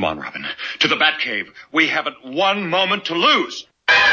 Come on, Robin. To the Batcave. We haven't one moment to lose.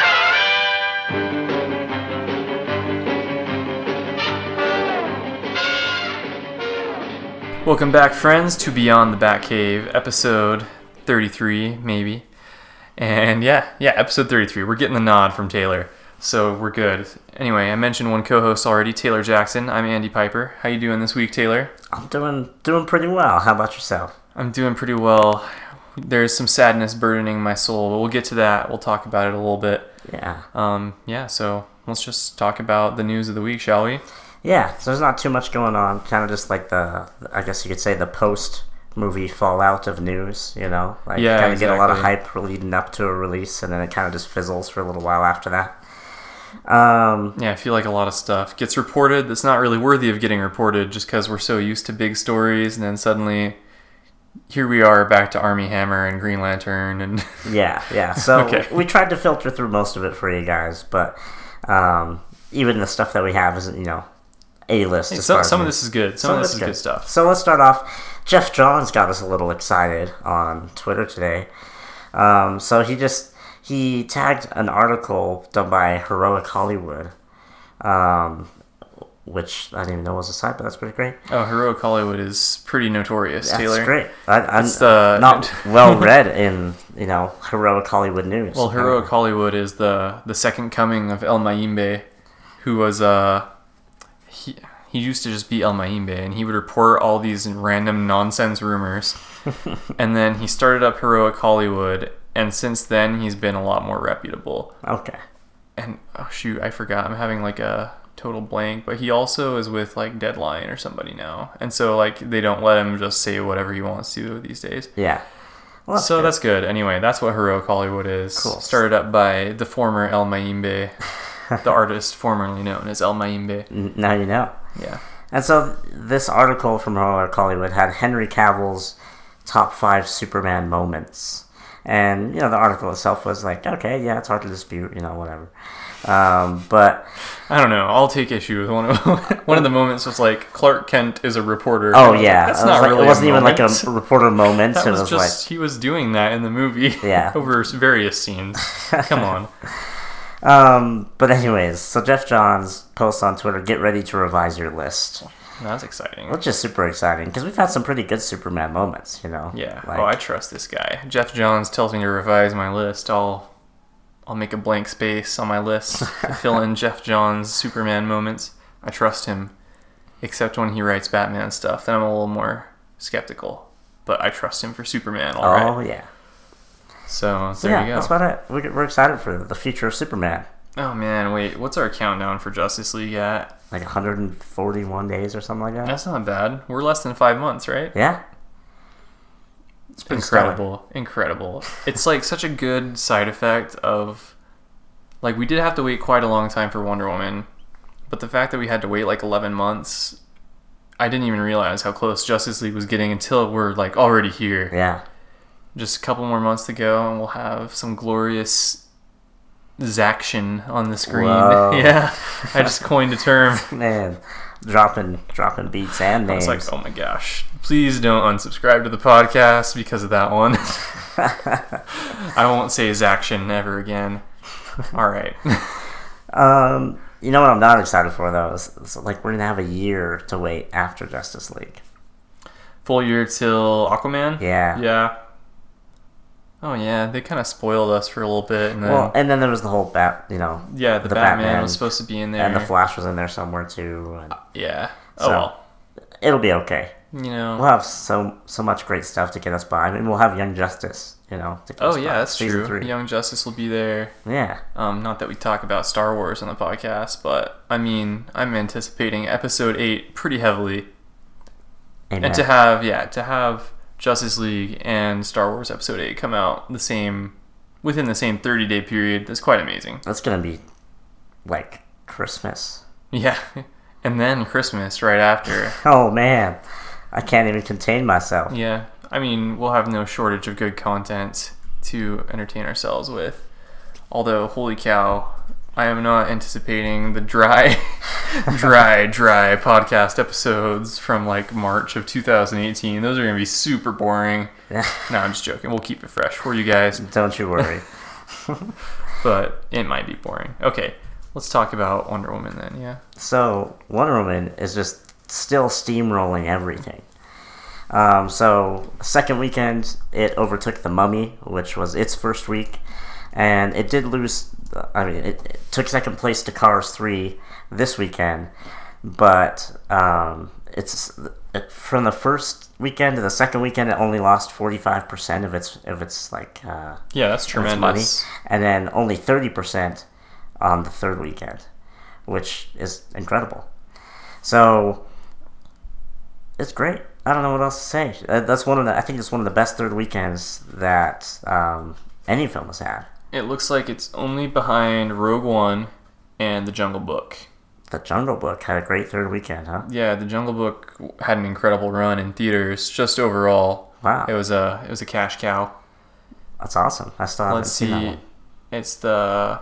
Welcome back, friends, to Beyond the Batcave, episode 33, maybe. And yeah, episode 33. We're getting the nod from Taylor, so we're good. Anyway, I mentioned one co-host already, Taylor Jackson. I'm Andy Piper. How you doing this week, Taylor? I'm doing pretty well. How about yourself? I'm doing pretty well. There's some sadness burdening my soul, but we'll get to that. We'll talk about it a little bit. Yeah. So let's just talk about the news of the week, shall we? Yeah, so there's not too much going on. Kind of just like I guess you could say the post-movie fallout of news, you know? Like, yeah, kind of exactly. get a lot of hype leading up to a release, and then it kind of just fizzles for a little while after that. I feel like a lot of stuff gets reported that's not really worthy of getting reported just because we're so used to big stories, and then suddenly here we are back to Armie Hammer and Green Lantern. And Yeah. So Okay. we tried to filter through most of it for you guys, but even the stuff that we have isn't, you know, A-list. Some of this is good. Some of this is good stuff. So let's start off. Jeff Johns got us a little excited on Twitter today. So he tagged an article done by Heroic Hollywood, which I didn't even know was a site, but that's pretty great. Oh, Heroic Hollywood is pretty notorious, Taylor. That's great. I'm It's the- not well read in, you know, Heroic Hollywood news. Well, Heroic Hollywood is the second coming of El Mayimbe, who was he used to just be El Mayimbe, and he would report all these random nonsense rumors. And then he started up Heroic Hollywood, and since then he's been a lot more reputable. Okay. And oh shoot, I forgot. I'm having like a total blank, but he also is with like Deadline or somebody now. And so like they don't let him just say whatever he wants to these days. Yeah. Well, That's good. Anyway, that's what Heroic Hollywood is. Cool. Started up by the former El Mayimbe, the artist formerly known as El Mayimbe. Now you know. Yeah. And so this article from Heroic Hollywood had Henry Cavill's top 5 Superman moments. And, you know, the article itself was like, okay, yeah, it's hard to dispute, you know, whatever. But I don't know. I'll take issue with one of the moments was like Clark Kent is a reporter. oh yeah, That's not really. It wasn't a even like moment. a reporter moment. That It was was just he was doing that in the movie. Yeah. Over various scenes. Come on. But anyways, so Jeff Johns posts on Twitter, "Get ready to revise your list," That's exciting. which is super exciting because we've had some pretty good Superman moments, you know. Yeah. Like, I trust this guy. Jeff Johns tells me to revise my list. I'll make a blank space on my list to fill in Jeff Johns' Superman moments. I trust him, except when he writes Batman stuff. Then I'm a little more skeptical. But I trust him for Superman. All right. Oh yeah. So So there yeah, you go. that's about it. We're excited for the future of Superman. Oh man, wait. What's our countdown for Justice League at? Like 141 days or something like that. That's not bad. We're less than 5 months, right? Yeah. It's been Incredible. It's like such a good side effect of, like, we did have to wait quite a long time for Wonder Woman, but the fact that we had to wait like 11 months, I didn't even realize how close Justice League was getting until we're like already here. Yeah. Just a couple more months to go, and we'll have some glorious Zaction on the screen. Whoa. Yeah, I just coined a term. Man, dropping beats and I names. was like, oh my gosh, please don't unsubscribe to the podcast because of that one. I won't say Zaction ever again. All right. You know what I'm not excited for though is like we're gonna have a year to wait after Justice League. Full year till Aquaman? Yeah. Yeah. Oh yeah, they kind of spoiled us for a little bit, and then Well, and then there was the whole the the Batman was supposed to be in there, and the Flash was in there somewhere too. And yeah. Oh So- well, it'll be okay. you know. We'll have so much great stuff to get us by. I mean, we'll have Young Justice, you know. To get us Oh by. yeah, that's Season true. 3. Young Justice will be there. Yeah. Not that we talk about Star Wars on the podcast, but I mean, I'm anticipating Episode 8 pretty heavily, Amen. and to have Justice League and Star Wars Episode 8 come out within the same 30-day period, that's quite amazing. That's gonna be like Christmas. Yeah, and then Christmas right after. Oh man, I can't even contain myself. Yeah, I mean, we'll have no shortage of good content to entertain ourselves with. Although, holy cow, I am not anticipating the dry dry podcast episodes from like March of 2018. Those are going to be super boring. No, I'm just joking. We'll keep it fresh for you guys. Don't you worry. But it might be boring. Okay, let's talk about Wonder Woman then, yeah? So, Wonder Woman is just still steamrolling everything. So, second weekend, it overtook The Mummy, which was its first week. And it did lose... it took second place to Cars 3 this weekend. But from the first weekend to the second weekend, it only lost 45% of its like... yeah, that's tremendous. Money, and then only 30% on the third weekend, which is incredible. So it's great. I don't know what else to say. That's I think it's one of the best third weekends that any film has had. It looks like it's only behind Rogue One and The Jungle Book. The Jungle Book had a great third weekend, huh? Yeah, The Jungle Book had an incredible run in theaters. Just overall, wow, it was a cash cow. That's awesome. I still haven't seen that one. It's the...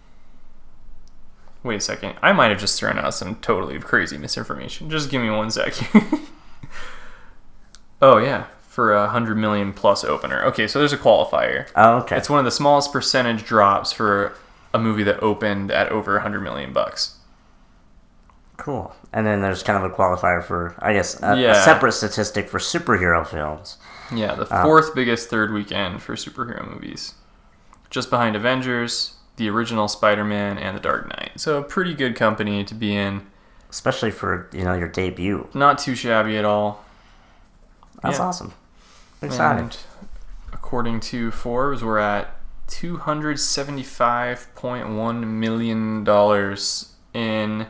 Wait a second. I might have just thrown out some totally crazy misinformation. Just give me 1 second. Oh, yeah. For a 100 million plus opener. Okay, so there's a qualifier. Oh, okay. It's one of the smallest percentage drops for a movie that opened at over 100 million bucks. Cool. And then there's kind of a qualifier for, I guess, a separate statistic for superhero films. Yeah, the fourth biggest third weekend for superhero movies. Just behind Avengers, the original Spider-Man, and The Dark Knight. So pretty good company to be in. Especially for, your debut. Not too shabby at all. That's awesome. Exciting. And according to Forbes, we're at $275.1 million in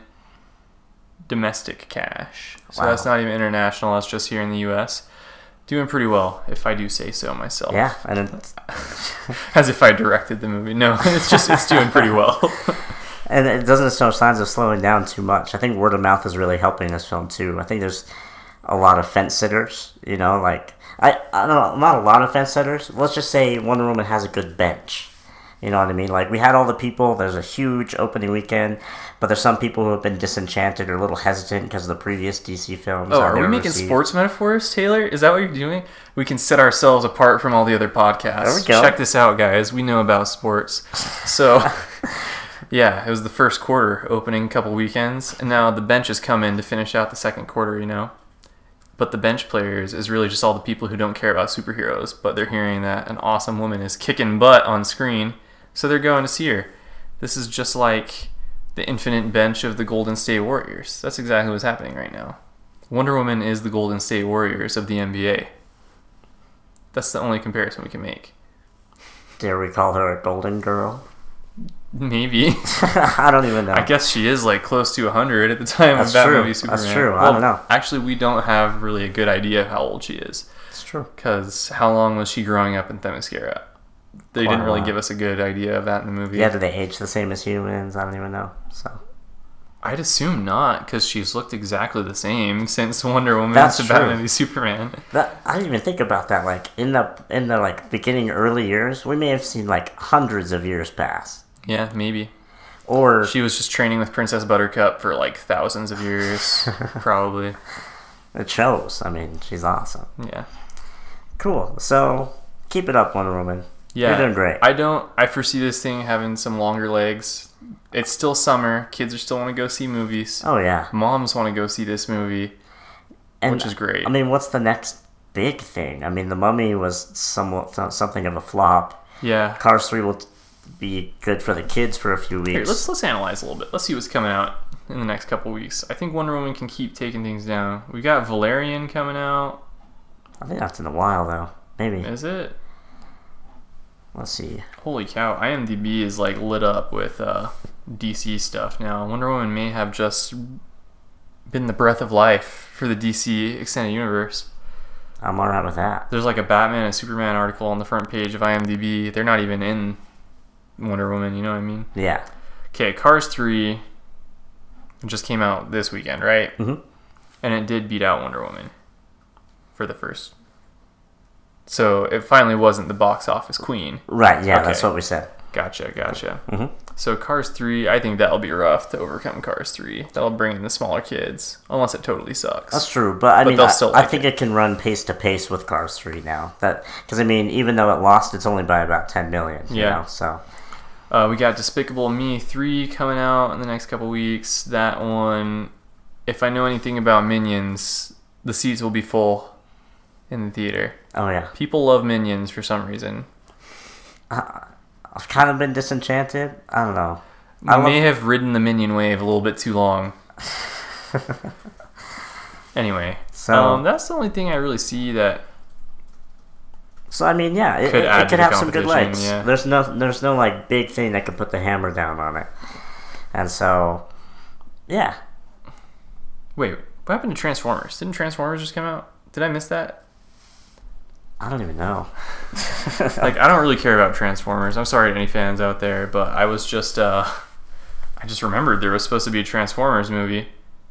domestic cash. So that's not even international, that's just here in the U.S. Doing pretty well, if I do say so myself. Yeah, and it's... As if I directed the movie. No, it's doing pretty well. And it doesn't show signs of slowing down too much. I think word of mouth is really helping this film too. I think there's a lot of fence sitters, like... I don't know, not a lot of fence sitters. Let's just say Wonder Woman has a good bench. You know what I mean? Like, we had all the people. There's a huge opening weekend. But there's some people who have been disenchanted or a little hesitant because of the previous DC films. Oh, are we making sports metaphors, Taylor? Is that what you're doing? We can set ourselves apart from all the other podcasts. There we go. Check this out, guys. We know about sports. So, yeah, it was the first quarter opening couple weekends. And now the bench has come in to finish out the second quarter, But the bench players is really just all the people who don't care about superheroes, but they're hearing that an awesome woman is kicking butt on screen, so they're going to see her. This is just like the infinite bench of the Golden State Warriors. That's exactly what's happening right now. Wonder Woman is the Golden State Warriors of the NBA. That's the only comparison we can make. Dare we call her a golden girl? Maybe. I don't even know. I guess she is like close to 100 at the time of Batman v Superman. That's true. I don't know. Actually, we don't have really a good idea of how old she is. It's true. Because how long was she growing up in Themyscira? They didn't really give us a good idea of that in the movie. Yeah, do they age the same as humans? I don't even know. So I'd assume not, because she's looked exactly the same since Wonder Woman to Batman v Superman. I didn't even think about that. Like in the like beginning early years, we may have seen like hundreds of years pass. Yeah, maybe. Or she was just training with Princess Buttercup for like thousands of years, probably. It shows. I mean, she's awesome. Yeah. Cool. So keep it up, Wonder Woman. Yeah, you're doing great. I foresee this thing having some longer legs. It's still summer. Kids are still want to go see movies. Oh, yeah. Moms want to go see this movie, which is great. I mean, what's the next big thing? I mean, The Mummy was something of a flop. Yeah. Cars 3 will be good for the kids for a few weeks. Here, let's analyze a little bit. Let's see what's coming out in the next couple weeks. I think Wonder Woman can keep taking things down. We got Valerian coming out. I think that's in a while, though. Maybe. Is it? Let's see. Holy cow, IMDb is like lit up with DC stuff now. Wonder Woman may have just been the breath of life for the DC Extended Universe. I'm alright with that. There's like a Batman and Superman article on the front page of IMDb. They're not even in Wonder Woman, you know what I mean? Yeah. Okay, Cars 3 just came out this weekend, right? Mm-hmm. And it did beat out Wonder Woman for the first. So it finally wasn't the box office queen. Right, yeah, okay. That's what we said. Gotcha. Mm-hmm. So Cars 3, I think that'll be rough to overcome Cars 3. That'll bring in the smaller kids, unless it totally sucks. That's true, but I mean, they'll still I like think it can run pace to pace with Cars 3 now. Because I mean, even though it lost, it's only by about 10 million. You know, so we got Despicable Me 3 coming out in the next couple weeks. That one, if I know anything about Minions, the seats will be full in the theater. oh yeah, People love Minions for some reason. I've kind of been disenchanted. I don't know. We may have ridden the Minion wave a little bit too long. Anyway, So- that's the only thing I really see that. So I mean, yeah, it Could add to could the have some good competition, legs. yeah. There's no like big thing that could put the hammer down on it, and so yeah. Wait, what happened to Transformers? Didn't Transformers just come out? Did I miss that? I don't even know. Like, I don't really care about Transformers. I'm sorry to any fans out there, but I was just, I just remembered there was supposed to be a Transformers movie.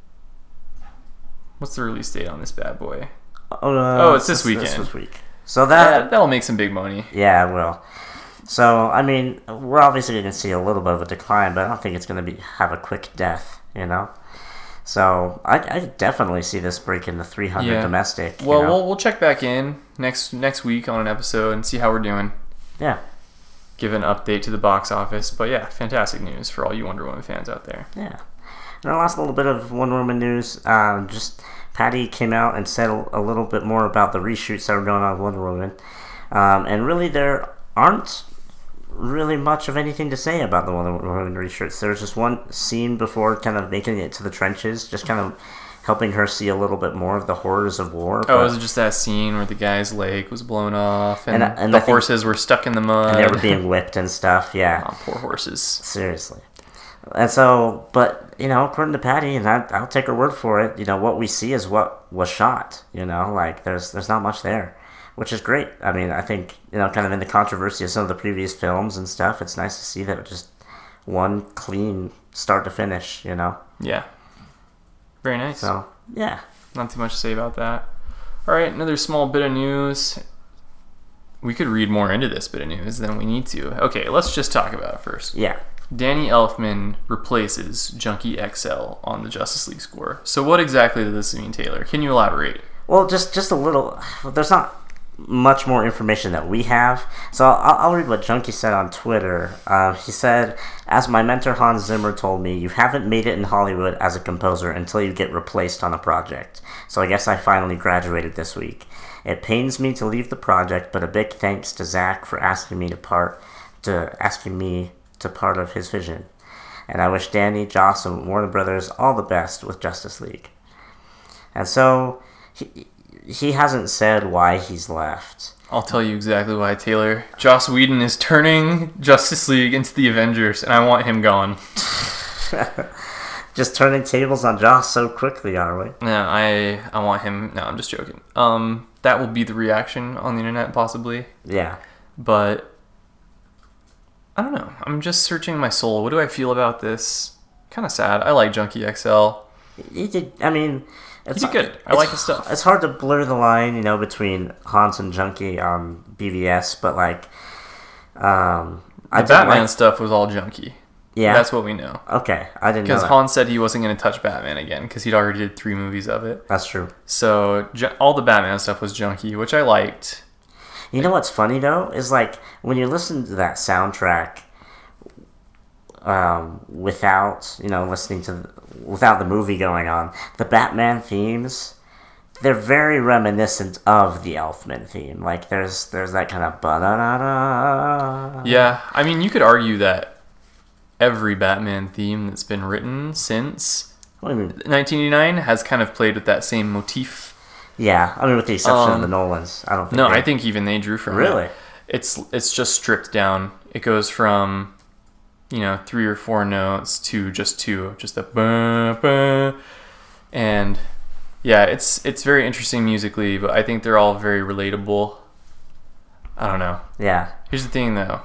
What's the release date on this bad boy? It's this weekend. This week. So that'll make some big money. Yeah, it will. So I mean, we're obviously going to see a little bit of a decline, but I don't think it's going to have a quick death. You know. So I definitely see this breaking the 300 domestic. Well, you know? we'll check back in next week on an episode and see how we're doing. Yeah. Give an update to the box office. But yeah, fantastic news for all you Wonder Woman fans out there. Yeah. And our last little bit of Wonder Woman news, just Patty came out and said a little bit more about the reshoots that were going on with Wonder Woman. And really, there aren't really much of anything to say about the Wonder Woman reshoots. There's just one scene before kind of making it to the trenches, just kind of helping her see a little bit more of the horrors of war. Oh, was it just that scene where the guy's leg was blown off and And the I think- horses were stuck in the mud? And they were being whipped and stuff, yeah. Oh, poor horses. Seriously. And so, but, you know, according to Patty, and I'll take her word for it, you know, what we see is what was shot, you know, like, there's not much there, which is great. I mean, I think, you know, kind of in the controversy of some of the previous films and stuff, it's nice to see that just one clean start to finish, you know. Yeah. Very nice. So, yeah. Not too much to say about that. All right, another small bit of news. We could read more into this bit of news than we need to. Okay, let's just talk about it first. Yeah. Danny Elfman replaces Junkie XL on the Justice League score. So what exactly does this mean, Taylor? Can you elaborate? Well, just a little. There's not much more information that we have. So I'll read what Junkie said on Twitter. He said, "As my mentor Hans Zimmer told me, you haven't made it in Hollywood as a composer until you get replaced on a project. So I guess I finally graduated this week. It pains me to leave the project, but a big thanks to Zach for asking me to part of his vision. And I wish Danny, Joss, and Warner Brothers all the best with Justice League." And so he hasn't said why he's left. I'll tell you exactly why, Taylor. Joss Whedon is turning Justice League into the Avengers, and I want him gone. Just turning tables on Joss so quickly, are we? No, I want him. No, I'm just joking. That will be the reaction on the internet, possibly. Yeah. But I don't know. I'm just searching my soul. What do I feel about this? Kind of sad. I like Junkie XL. He did. I mean, He did good. I like his stuff. It's hard to blur the line, you know, between Hans and Junkie on BVS, but like, The Batman stuff was all Junkie. Yeah. That's what we know. Okay, I didn't know Because that. Hans said he wasn't going to touch Batman again because he'd already did 3 movies of it. That's true. So all the Batman stuff was Junkie, which I liked. You know what's funny though is like when you listen to that soundtrack, without without the movie going on, the Batman themes, they're very reminiscent of the Elfman theme. Like there's that kind of ba-da-da-da. Yeah, I mean, you could argue that every Batman theme that's been written since What do you mean? 1989 has kind of played with that same motif. Yeah, I mean with the exception of the Nolans, I don't think. No, they- I think even they drew from Really? it. It's just stripped down. It goes from 3 or 4 notes to just 2, just the ba ba, and yeah, it's very interesting musically, but I think they're all very relatable. I don't know. Yeah. Here's the thing though.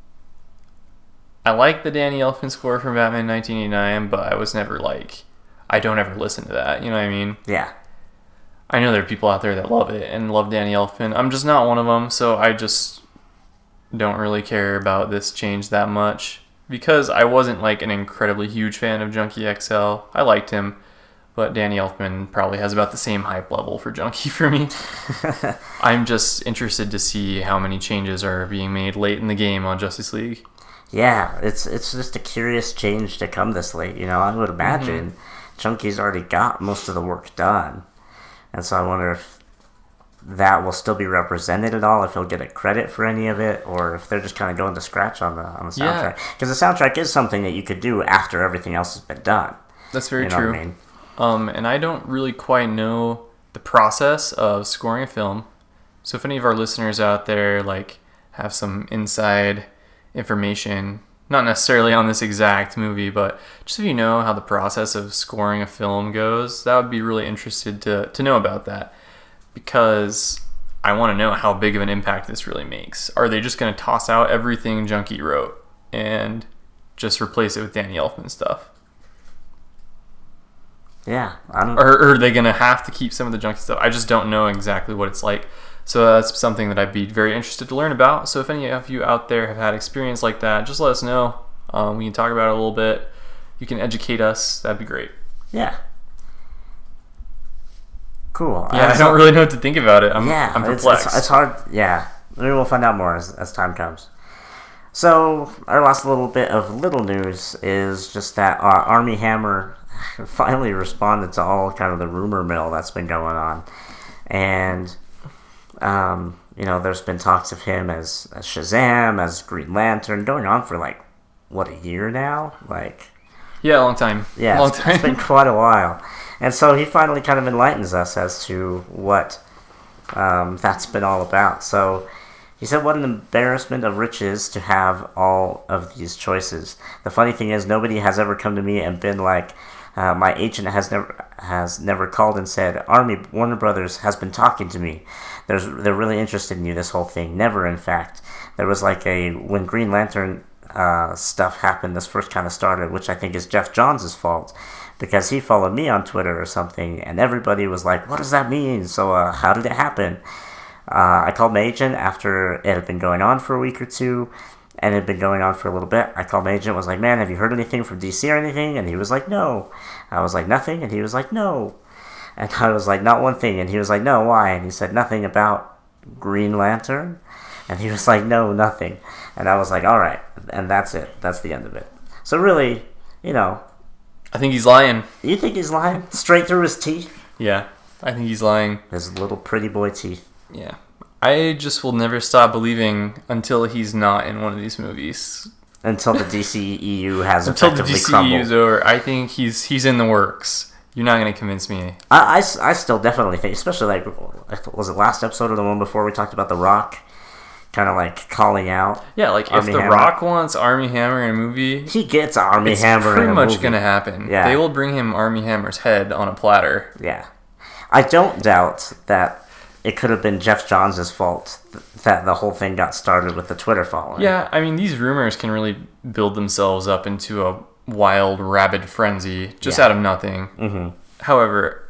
I like the Danny Elfman score from Batman 1989, but I was never like, I don't ever listen to that. You know what I mean? Yeah. I know there are people out there that love it and love Danny Elfman. I'm just not one of them, so I just don't really care about this change that much because I wasn't like an incredibly huge fan of Junkie XL. I liked him, but Danny Elfman probably has about the same hype level for Junkie for me. I'm just interested to see how many changes are being made late in the game on Justice League. Yeah, it's just a curious change to come this late. You know, I would imagine Junkie's already got most of the work done, and so I wonder if that will still be represented at all, if he'll get a credit for any of it, or if they're just kind of going to scratch on the soundtrack. Because the soundtrack is something that you could do after everything else has been done. That's very You know true. what I mean? And I don't really quite know the process of scoring a film. So if any of our listeners out there like have some inside information, not necessarily on this exact movie, but just if you know how the process of scoring a film goes, that would be really interested to know about that. Because I want to know how big of an impact this really makes. Are they just going to toss out everything Junkie wrote and just replace it with Danny Elfman stuff? Yeah, I don't. Or are they going to have to keep some of the Junkie stuff? I just don't know exactly what it's like. So that's something that I'd be very interested to learn about. So if any of you out there have had experience like that, just let us know. We can talk about it a little bit. You can educate us. That'd be great. Yeah. Cool. Yeah, I don't really know what to think about it. I'm perplexed. It's hard. Yeah, maybe we'll find out more as time comes. So our last little bit of little news is just that Armie Hammer finally responded to all kind of the rumor mill that's been going on, and you know, there's been talks of him as Shazam, as Green Lantern, going on for like what, a year now, like. Yeah, a long time. Yeah, long time. It's been quite a while. And so he finally kind of enlightens us as to what that's been all about. So he said, "What an embarrassment of riches to have all of these choices. The funny thing is, nobody has ever come to me and been like, my agent has never called and said, Warner Brothers has been talking to me. They're really interested in you, this whole thing. Never, in fact. There was like when Green Lantern stuff happened, this first kind of started, which I think is Jeff Johns' fault, because he followed me on Twitter or something, and everybody was like, what does that mean? So how did it happen? I called my agent after it had been going on for a week or two, and it had been going on for a little bit. I called my agent, was like, man, have you heard anything from DC or anything? And he was like, no. I was like, nothing? And he was like, no. And I was like, not one thing. And he was like, no, why? And he said, nothing about Green Lantern? And he was like, no, nothing. And I was like, all right. And that's it. That's the end of it. So really, you know. I think he's lying. You think he's lying? Straight through his teeth? Yeah, I think he's lying. His little pretty boy teeth. Yeah. I just will never stop believing until he's not in one of these movies. Until the DCEU has until effectively the DCEU crumbled. is over. I think he's in the works. You're not going to convince me. I still definitely think, especially like, was it last episode or the one before we talked about The Rock? Kind of like calling out. Yeah, like Armie if The Hammer. Rock wants Armie Hammer in a movie, He gets Armie it's Hammer in pretty a much movie. going to happen. Yeah. They will bring him Armie Hammer's head on a platter. Yeah. I don't doubt that it could have been Jeff Johns' fault that the whole thing got started with the Twitter following. Yeah, I mean, these rumors can really build themselves up into a wild, rabid frenzy just Yeah. out of nothing. Mm-hmm. However,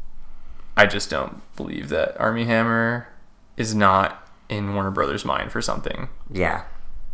I just don't believe that Armie Hammer is not in Warner Brothers' mind for something. Yeah.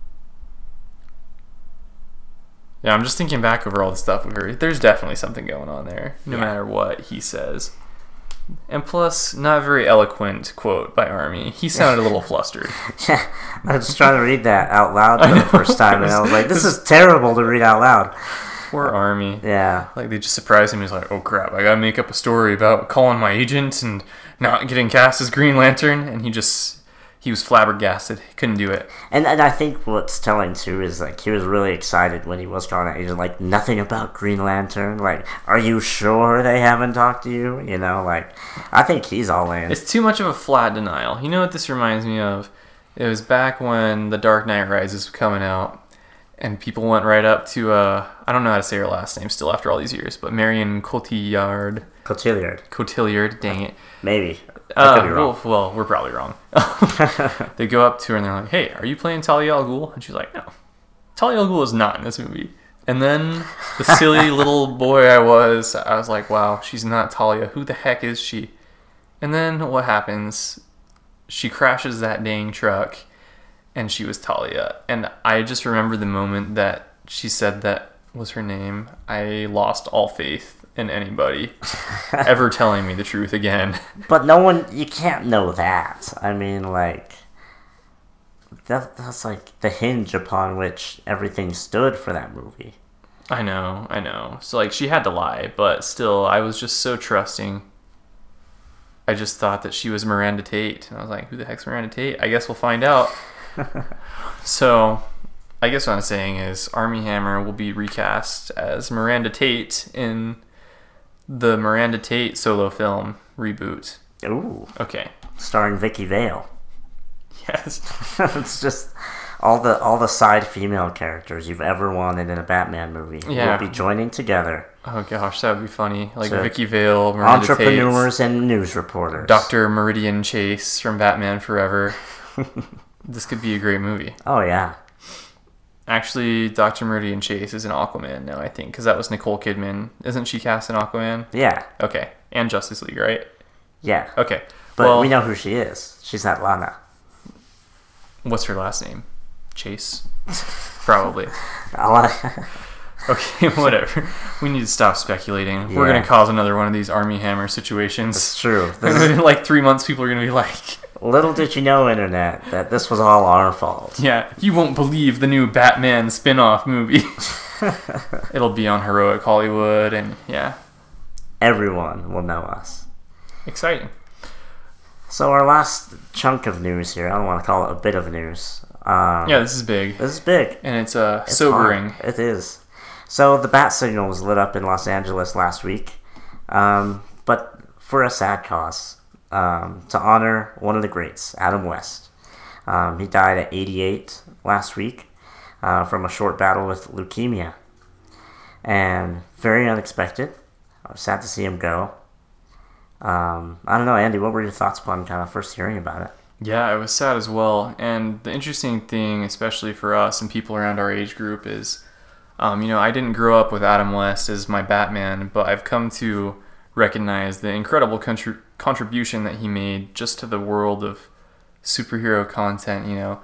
Yeah, I'm just thinking back over all the stuff we've heard. There's definitely something going on there, no Yeah. matter what he says. And plus, not a very eloquent quote by Armie. He sounded a little flustered. Yeah. I was trying to read that out loud for the first time, and I was like, this is terrible to read out loud. Poor Armie. Yeah. Like, they just surprised him. He's like, oh crap, I gotta make up a story about calling my agent and not getting cast as Green Lantern. And he was flabbergasted. He couldn't do it. And I think what's telling, too, is, like, he was really excited when he was calling that agent, like, nothing about Green Lantern. Like, are you sure they haven't talked to you? You know, like, I think he's all in. It's too much of a flat denial. You know what this reminds me of? It was back when The Dark Knight Rises was coming out, and people went right up to, I don't know how to say her last name still after all these years, but Marion Cotillard. Cotillard, dang it. Maybe. I could be wrong. Well, we're probably wrong. They go up to her and they're like, hey, are you playing Talia al Ghul? And she's like, no. Talia al Ghul is not in this movie. And then the silly little boy I was like, wow, she's not Talia. Who the heck is she? And then what happens? She crashes that dang truck, and she was Talia. And I just remember the moment that she said that was her name. I lost all faith in anybody ever telling me the truth again. But no one, you can't know that. I mean, like, that's like the hinge upon which everything stood for that movie. I know. So, like, she had to lie, but still, I was just so trusting. I just thought that she was Miranda Tate. And I was like, who the heck's Miranda Tate? I guess we'll find out. So, I guess what I'm saying is Armie Hammer will be recast as Miranda Tate in the Miranda Tate solo film reboot. Ooh. Okay. Starring Vicky Vale. Yes. It's just all the side female characters you've ever wanted in a Batman movie will be joining together. Oh gosh, that would be funny. Like So, Vicky Vale, Miranda entrepreneurs and news reporters. Dr. Meridian Chase from Batman Forever. This could be a great movie. Oh yeah. Actually, Dr. Meridian Chase is in Aquaman now, I think, because that was Nicole Kidman. Isn't she cast in Aquaman? Yeah. Okay. And Justice League, right? Yeah. Okay. But we know who she is. She's not Lana. What's her last name? Chase? Probably. Okay, whatever. We need to stop speculating. Yeah. We're going to cause another one of these Armie Hammer situations. It's true. In like 3 months, people are going to be like... Little did you know, Internet, that this was all our fault. Yeah, you won't believe the new Batman spin-off movie. It'll be on Heroic Hollywood, and yeah. Everyone will know us. Exciting. So our last chunk of news here, I don't want to call it a bit of news. Yeah, this is big. This is big. And it's sobering. Hard. It is. So the bat signal was lit up in Los Angeles last week, but for a sad cause. To honor one of the greats, Adam West. He died at 88 last week from a short battle with leukemia. And very unexpected. I was sad to see him go. I don't know, Andy, what were your thoughts upon kind of first hearing about it? Yeah, I was sad as well. And the interesting thing, especially for us and people around our age group, is, I didn't grow up with Adam West as my Batman, but I've come to recognize the incredible contribution that he made just to the world of superhero content.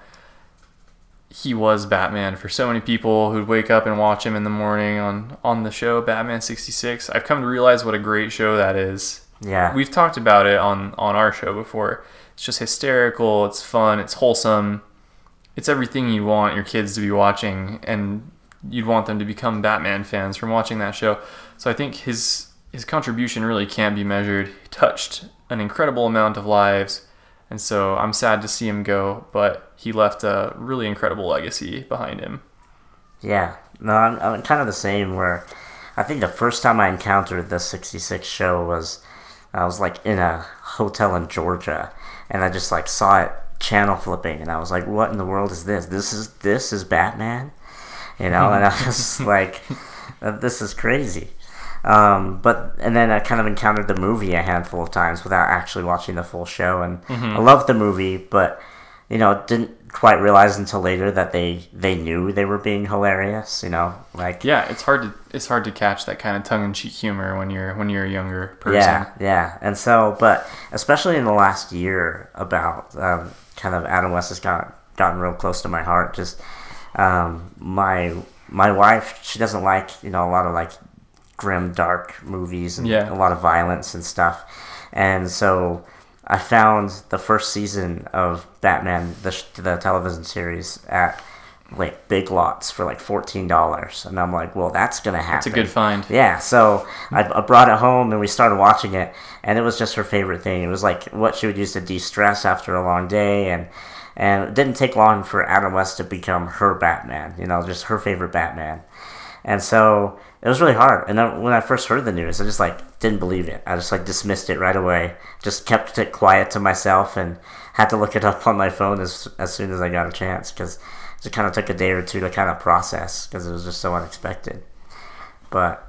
He was Batman for so many people who'd wake up and watch him in the morning on the show Batman 66. I've come to realize what a great show that is. Yeah. We've talked about it on our show before. It's just hysterical, it's fun, it's wholesome. It's everything you want your kids to be watching, and you'd want them to become Batman fans from watching that show. So I think his contribution really can't be measured. He touched an incredible amount of lives, and so I'm sad to see him go, but he left a really incredible legacy behind him. Yeah, no, I'm kind of the same, where I think the first time I encountered the 66 show was, I was like in a hotel in Georgia, and I just like saw it channel flipping, and I was like, what in the world is this? This is Batman? And I was like, this is crazy. And then I kind of encountered the movie a handful of times without actually watching the full show, and I loved the movie, but didn't quite realize until later that they knew they were being hilarious. Yeah, it's hard to catch that kind of tongue-in-cheek humor when you're a younger person. Yeah, and so, but especially in the last year, about kind of Adam West has gotten real close to my heart. Just my wife, she doesn't like a lot of like grim, dark movies and a lot of violence and stuff. And so I found the first season of Batman, the television series, at like Big Lots for like $14. And I'm like, well, that's going to happen. That's a good find. Yeah, so I brought it home and we started watching it, and it was just her favorite thing. It was like what she would use to de-stress after a long day, and it didn't take long for Adam West to become her Batman, just her favorite Batman. And so it was really hard. And then when I first heard the news, I just like didn't believe it. I just like dismissed it right away. Just kept it quiet to myself and had to look it up on my phone as soon as I got a chance, because it kind of took a day or two to kind of process, because it was just so unexpected. But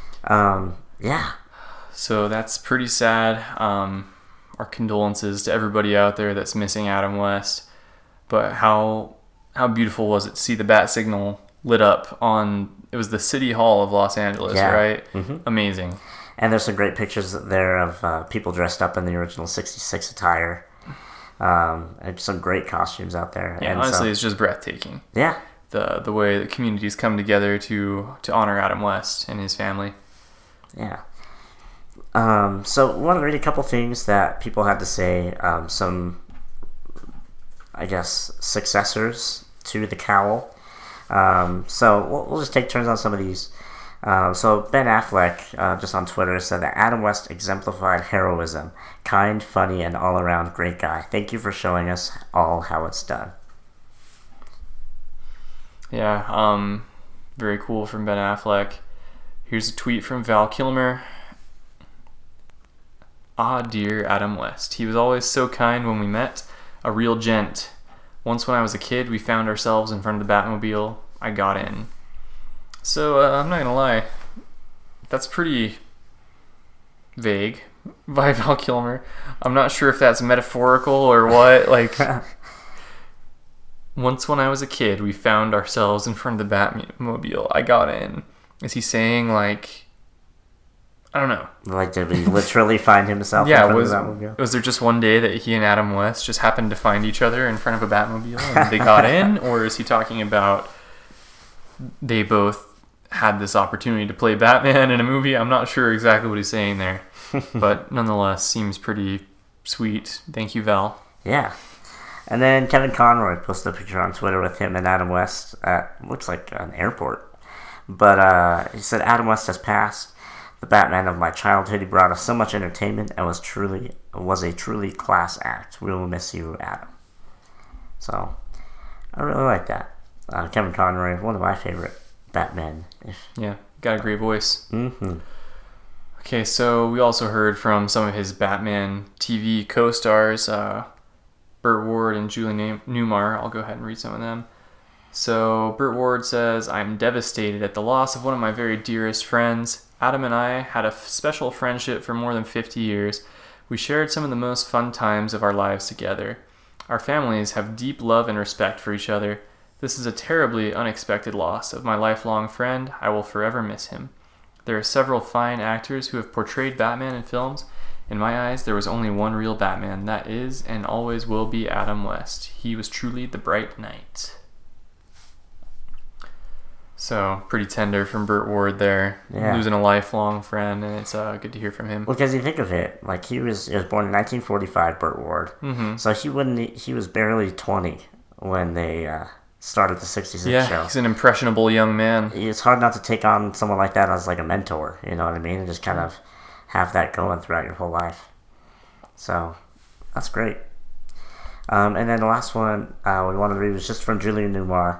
yeah. So that's pretty sad. Our condolences to everybody out there that's missing Adam West. But how beautiful was it to see the bat signal lit up on, it was the City Hall of Los Angeles, right? Mm-hmm. Amazing. And there's some great pictures there of people dressed up in the original 66 attire. And some great costumes out there. Yeah, and honestly, so, it's just breathtaking. yeah, The way the communities come together to honor Adam West and his family. yeah. So I want to read a couple things that people had to say. Some, I guess, successors to the cowl. So we'll just take turns on some of these. So Ben Affleck, just on Twitter, said that Adam West exemplified heroism, kind, funny, and all-around great guy. Thank you for showing us all how it's done. Yeah, very cool from Ben Affleck. Here's a tweet from Val Kilmer. Ah, dear Adam West. He was always so kind when we met. A real gent. Once when I was a kid, we found ourselves in front of the Batmobile. I got in. So, I'm not gonna lie. That's pretty vague by Val Kilmer. I'm not sure if that's metaphorical or what. Like, once when I was a kid, we found ourselves in front of the Batmobile. I got in. Is he saying, like... I don't know. Like, did he literally find himself in front of the Batmobile? Was there just one day that he and Adam West just happened to find each other in front of a Batmobile and they got in? Or is he talking about they both had this opportunity to play Batman in a movie? I'm not sure exactly what he's saying there. But nonetheless, seems pretty sweet. Thank you, Val. Yeah. And then Kevin Conroy posted a picture on Twitter with him and Adam West at, looks like an airport. But he said, Adam West has passed. The Batman of my childhood. He brought us so much entertainment and was a truly class act. We will miss you, Adam. So, I really like that. Kevin Conroy, one of my favorite Batmen. Yeah, got a great voice. Mm-hmm. Okay, so we also heard from some of his Batman TV co-stars, Burt Ward and Julie Newmar. I'll go ahead and read some of them. So, Burt Ward says, I'm devastated at the loss of one of my very dearest friends. Adam and I had a special friendship for more than 50 years. We shared some of the most fun times of our lives together. Our families have deep love and respect for each other. This is a terribly unexpected loss of my lifelong friend. I will forever miss him. There are several fine actors who have portrayed Batman in films. In my eyes, there was only one real Batman. That is and always will be Adam West. He was truly the bright knight. So, pretty tender from Burt Ward there. Yeah. Losing a lifelong friend, and it's good to hear from him. Well, because you think of it, like he was born in 1945, Burt Ward. Mm-hmm. So he was barely 20 when they started the 66 show. Yeah, he's an impressionable young man. It's hard not to take on someone like that as like a mentor, you know what I mean? And just kind of have that going throughout your whole life. So, that's great. And then the last one we wanted to read was just from Julia Newmar.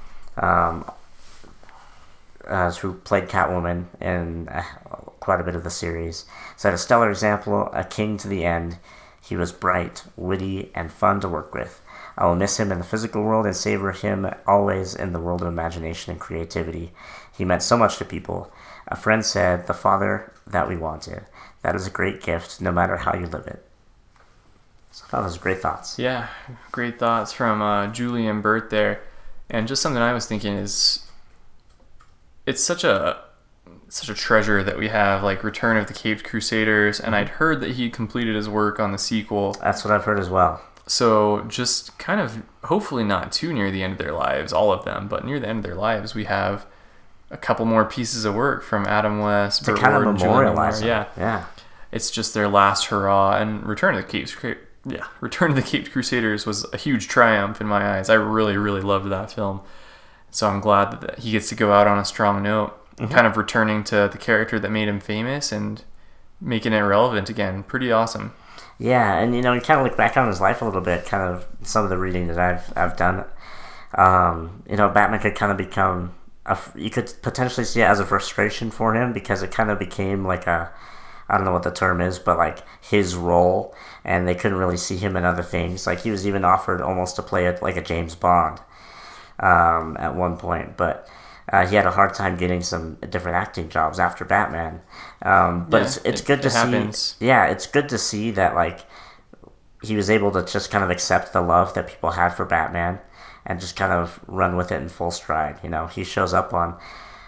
Who played Catwoman in quite a bit of the series. Said, a stellar example, a king to the end. He was bright, witty, and fun to work with. I will miss him in the physical world and savor him always in the world of imagination and creativity. He meant so much to people. A friend said, the father that we wanted. That is a great gift, no matter how you live it. So I thought those were great thoughts. Yeah, great thoughts from Julie and Bert there. And just something I was thinking is, it's such a treasure that we have, like Return of the Caped Crusaders, and I'd heard that he completed his work on the sequel. That's what I've heard as well. So just kind of, hopefully not too near the end of their lives, all of them, but near the end of their lives, we have a couple more pieces of work from Adam West, to Burt kind Ward, of and Julie memorialize Newmar. them. Yeah. It's just their last hurrah, and Return of the Caped Crusaders was a huge triumph in my eyes. I really, really loved that film. So I'm glad that he gets to go out on a strong note, kind of returning to the character that made him famous and making it relevant again. Pretty awesome. Yeah, and you kind of look back on his life a little bit, kind of some of the reading that I've done. Batman could kind of become, you could potentially see it as a frustration for him because it kind of became like I don't know what the term is, but like his role, and they couldn't really see him in other things. Like he was even offered almost to play it like a James Bond at one point, but he had a hard time getting some different acting jobs after Batman. But it's good to see. Yeah, it's good to see that like he was able to just kind of accept the love that people had for Batman and just kind of run with it in full stride. He shows up on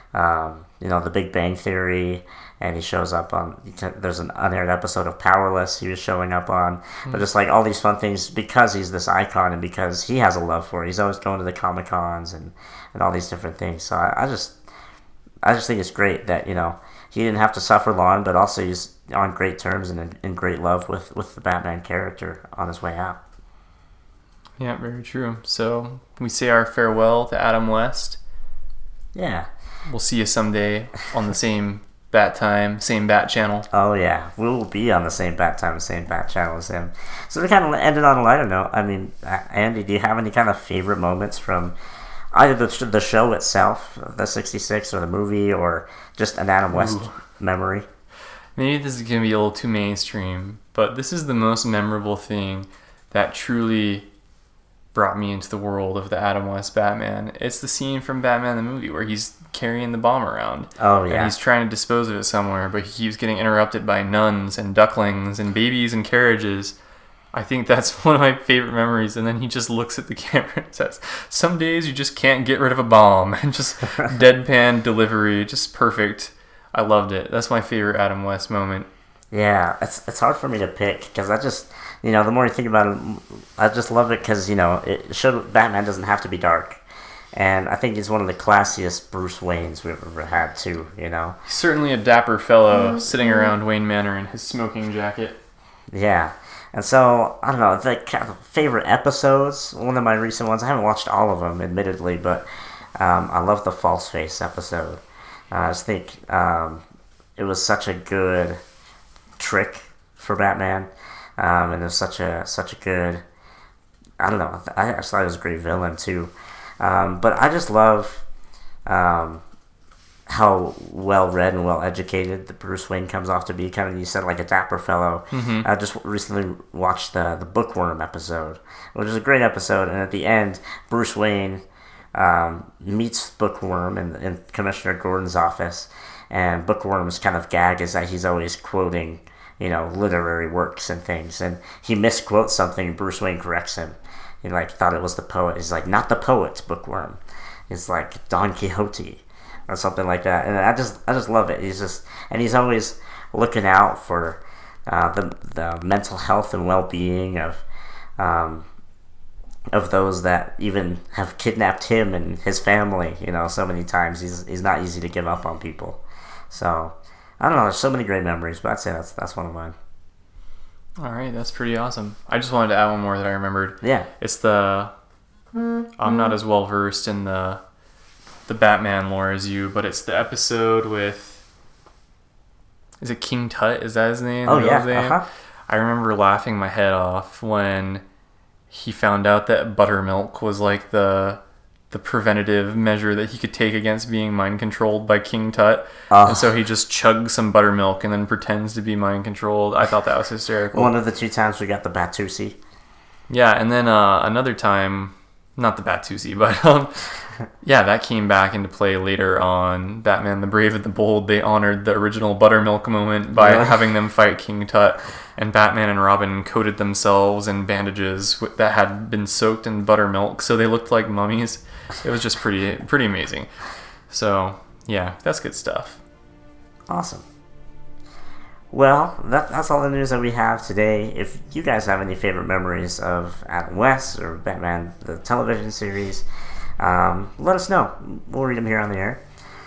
The Big Bang Theory, and he shows up on. There's an unaired episode of Powerless he was showing up on, but just like all these fun things because he's this icon and because he has a love for it. He's always going to the Comic Cons and all these different things. So I just think it's great that he didn't have to suffer long, but also he's on great terms and in great love with the Batman character on his way out. Yeah, very true. So we say our farewell to Adam West. Yeah. We'll see you someday on the same bat time, same bat channel. Oh yeah, we will be on the same bat time, same bat channel as him. So to kind of end it on a lighter note, I mean, Andy, do you have any kind of favorite moments from either the show itself, the 66, or the movie, or just an Adam West memory? Maybe this is going to be a little too mainstream, but this is the most memorable thing that truly brought me into the world of the Adam West Batman. It's the scene from Batman the movie where he's carrying the bomb around. Oh, yeah. And he's trying to dispose of it somewhere, but he keeps getting interrupted by nuns and ducklings and babies and carriages. I think that's one of my favorite memories. And then he just looks at the camera and says, "Some days you just can't get rid of a bomb." And just deadpan delivery, just perfect. I loved it. That's my favorite Adam West moment. Yeah, it's hard for me to pick because I just, the more you think about it, I just love it because, it showed Batman doesn't have to be dark. And I think he's one of the classiest Bruce Waynes we've ever had, too, He's certainly a dapper fellow sitting around Wayne Manor in his smoking jacket. Yeah. And so, I don't know, the kind of favorite episodes, one of my recent ones, I haven't watched all of them, admittedly, but I love the False Face episode. I just think it was such a good trick for Batman, and it was such a good, I don't know, I just thought it was a great villain too, but I just love how well read and well educated the Bruce Wayne comes off to be. Kind of, you said, like a dapper fellow. I just recently watched the Bookworm episode, which is a great episode, and at the end Bruce Wayne meets Bookworm in Commissioner Gordon's office, and Bookworm's kind of gag is that he's always quoting, literary works and things, and he misquotes something. Bruce Wayne corrects him. He thought it was the poet. He's like, "Not the poet, Bookworm. It's like Don Quixote," or something like that. And I just love it. He's always looking out for the mental health and well-being of those that even have kidnapped him and his family, so many times. He's not easy to give up on people. So, I don't know, there's so many great memories, but I'd say that's one of mine. All right, that's pretty awesome. I just wanted to add one more that I remembered. Yeah. It's I'm not as well versed in the Batman lore as you, but it's the episode with, is it King Tut? Is that his name? Oh, yeah. I remember laughing my head off when he found out that buttermilk was like the preventative measure that he could take against being mind controlled by King Tut. And so he just chugs some buttermilk and then pretends to be mind controlled. I thought that was hysterical. One of the 2 times we got the Batusi. Yeah, and then another time, not the Batusi, but yeah, that came back into play later on Batman the Brave and the Bold. They honored the original buttermilk moment by having them fight King Tut, and Batman and Robin coated themselves in bandages that had been soaked in buttermilk, so they looked like mummies. It was just pretty amazing. So, yeah, that's good stuff. Awesome. Well, that's all the news that we have today. If you guys have any favorite memories of Adam West or Batman, the television series, let us know. We'll read them here on the air.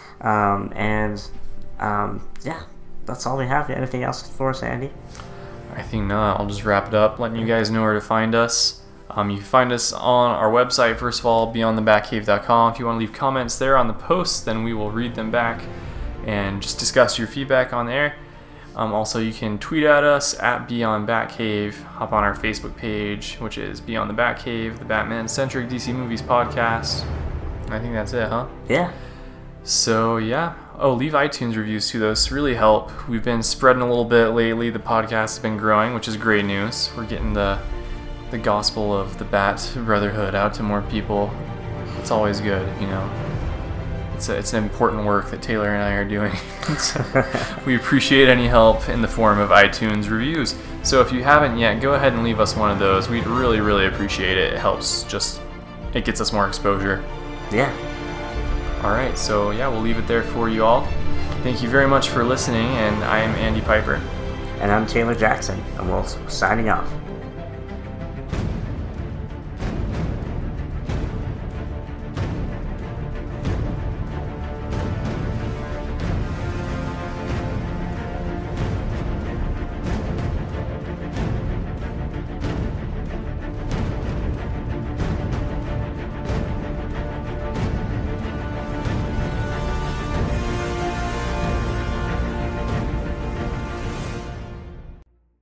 Yeah, that's all we have. Anything else for us, Andy? I think not. I'll just wrap it up, letting you guys know where to find us. You can find us on our website, first of all, beyondthebatcave.com. If you want to leave comments there on the posts, then we will read them back and just discuss your feedback on there. Also, you can tweet at us at Beyond Batcave. Hop on our Facebook page, which is Beyond the Batcave, the Batman-centric DC Movies podcast. I think that's it, huh? Yeah. So, yeah. Oh, leave iTunes reviews too. Those really help. We've been spreading a little bit lately. The podcast has been growing, which is great news. We're getting the gospel of the Bat Brotherhood out to more people. It's always good, It's an important work that Taylor and I are doing. So we appreciate any help in the form of iTunes reviews. So if you haven't yet, go ahead and leave us one of those. We'd really, really appreciate it. It helps. It gets us more exposure. Yeah. All right, so yeah, we'll leave it there for you all. Thank you very much for listening, and I am Andy Piper. And I'm Taylor Jackson, and we'll signing off.